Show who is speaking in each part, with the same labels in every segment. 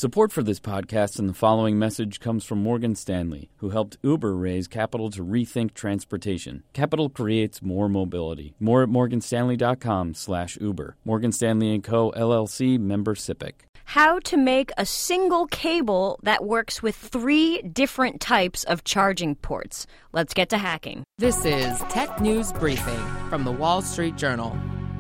Speaker 1: Support for this podcast and the following message comes from Morgan Stanley, who helped Uber raise capital to rethink transportation. Capital creates more mobility. More at morganstanley.com/Uber. Morgan Stanley & Co., LLC, member SIPC.
Speaker 2: How to make a single cable that works with 3 different types of charging ports. Let's get to hacking.
Speaker 3: This is Tech News Briefing from The Wall Street Journal.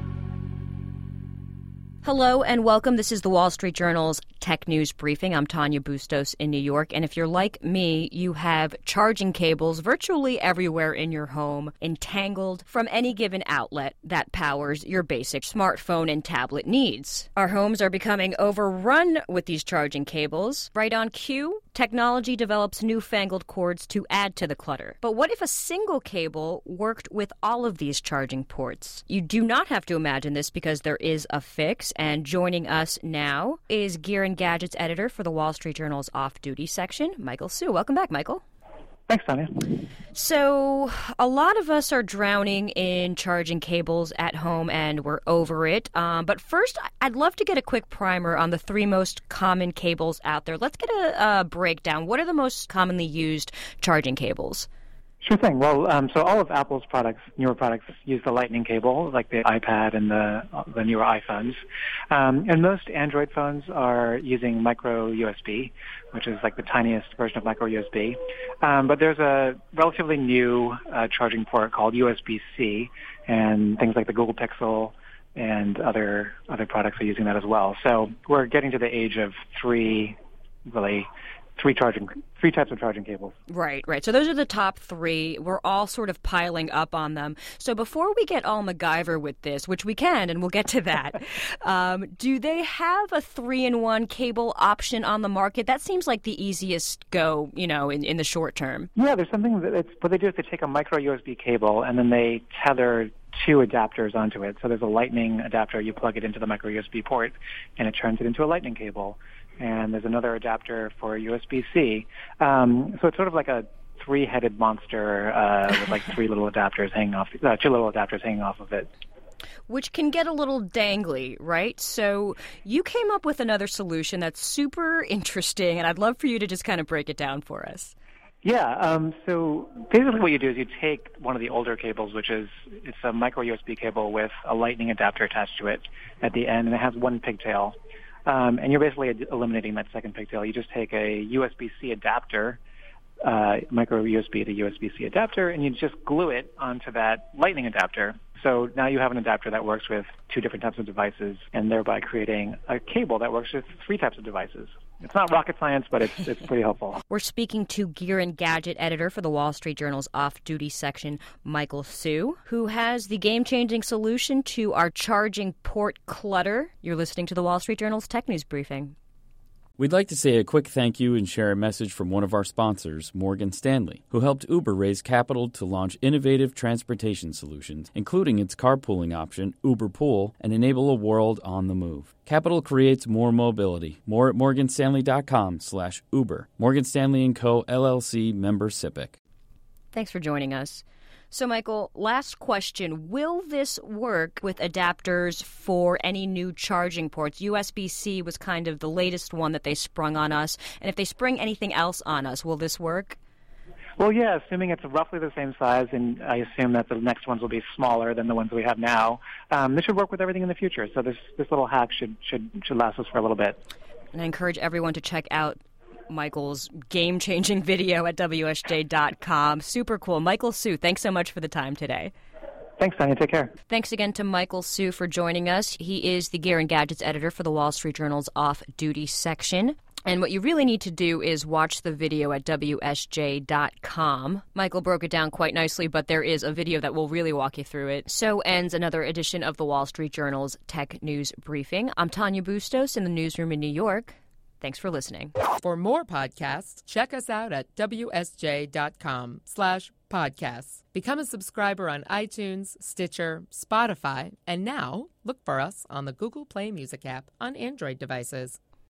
Speaker 2: Hello and welcome. This is the Wall Street Journal's Tech News Briefing. I'm Tanya Bustos in New York. And if you're like me, you have charging cables virtually everywhere in your home, entangled from any given outlet that powers your basic smartphone and tablet needs. Our homes are becoming overrun with these charging cables. Right on cue, technology develops newfangled cords to add to the clutter. But what if a single cable worked with all of these charging ports? You do not have to imagine this because there is a fix. And joining us now is Gear and Gadgets editor for the Wall Street Journal's off-duty section, Michael Hsu. Welcome back, Michael.
Speaker 4: Thanks, Tanya.
Speaker 2: So a lot of us are drowning in charging cables at home, and we're over it. But first, I'd love to get a quick primer on the 3 most common cables out there. Let's get a breakdown. What are the most commonly used charging cables?
Speaker 4: Sure thing. Well, so all of Apple's products, newer products, use the Lightning cable, like the iPad and the newer iPhones. And most Android phones are using micro USB, which is like the tiniest version of micro USB. But there's a relatively new charging port called USB-C, and things like the Google Pixel and other products are using that as well. So we're getting to the age of three types of charging cables. Right.
Speaker 2: So those are the top 3. We're all sort of piling up on them. So before we get all MacGyver with this, which we can, and we'll get to that, do they have a 3-in-1 cable option on the market? That seems like the easiest go, in the short term.
Speaker 4: Yeah, there's something what they do is they take a micro USB cable and then they tether 2 adapters onto it. So there's a Lightning adapter, you plug it into the micro USB port, and it turns it into a Lightning cable. And there's another adapter for USB-C. So it's sort of like a 3-headed monster with like 3 little adapters hanging off, 2 little adapters hanging off of it.
Speaker 2: Which can get a little dangly, right? So you came up with another solution that's super interesting, and I'd love for you to just kind of break it down for us.
Speaker 4: Yeah, so basically what you do is you take one of the older cables, it's a micro USB cable with a Lightning adapter attached to it at the end, and it has 1 pigtail. And you're basically eliminating that second pigtail. You just take a USB-C adapter, micro USB to USB-C adapter, and you just glue it onto that Lightning adapter. So now you have an adapter that works with 2 different types of devices, and thereby creating a cable that works with 3 types of devices. It's not rocket science, but it's pretty helpful.
Speaker 2: We're speaking to Gear and Gadget editor for the Wall Street Journal's off-duty section, Michael Hsu, who has the game-changing solution to our charging port clutter. You're listening to the Wall Street Journal's Tech News Briefing.
Speaker 1: We'd like to say a quick thank you and share a message from one of our sponsors, Morgan Stanley, who helped Uber raise capital to launch innovative transportation solutions, including its carpooling option, Uber Pool, and enable a world on the move. Capital creates more mobility. More at morganstanley.com/Uber. Morgan Stanley & Co., LLC, member SIPC.
Speaker 2: Thanks for joining us. So, Michael, last question. Will this work with adapters for any new charging ports? USB-C was kind of the latest one that they sprung on us. And if they spring anything else on us, will this work?
Speaker 4: Well, yeah, assuming it's roughly the same size, and I assume that the next ones will be smaller than the ones we have now, this should work with everything in the future. So this little hack should last us for a little bit.
Speaker 2: And I encourage everyone to check out Michael's game-changing video at WSJ.com. Super cool. Michael Hsu, thanks so much for the time today.
Speaker 4: Thanks, Tanya. Take care.
Speaker 2: Thanks again to Michael Hsu for joining us. He is the Gear and Gadgets editor for the Wall Street Journal's off-duty section. And what you really need to do is watch the video at WSJ.com. Michael broke it down quite nicely, but there is a video that will really walk you through it. So ends another edition of the Wall Street Journal's Tech News Briefing. I'm Tanya Bustos in the newsroom in New York. Thanks for listening.
Speaker 3: For more podcasts, check us out at WSJ.com/podcasts. Become a subscriber on iTunes, Stitcher, Spotify, and now look for us on the Google Play Music app on Android devices.